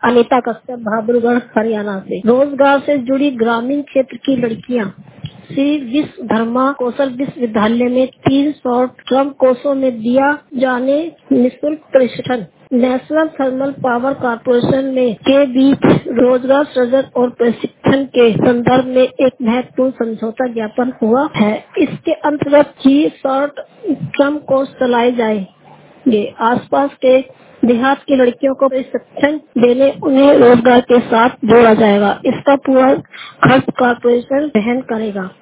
अनीता कश्यप, बहादुरगढ़, हरियाणा से। रोजगार से जुड़ी ग्रामीण क्षेत्र की लड़कियां श्री विश्वकर्मा कौशल विश्वविद्यालय में 3 शॉर्ट टर्म कोर्सों में दिया जाने निःशुल्क प्रशिक्षण। नेशनल थर्मल पावर कॉर्पोरेशन में के बीच रोजगार सृजन और प्रशिक्षण के संदर्भ में एक महत्वपूर्ण समझौता ज्ञापन हुआ है। इसके अंतर्गत ही शॉर्ट टर्म कोर्स चलाए जाएंगे। आसपास के देहात की लड़कियों को प्रशिक्षण देने उन्हें रोजगार के साथ जोड़ा जाएगा। इसका पूरा खर्च कॉर्पोरेशन वहन करेगा।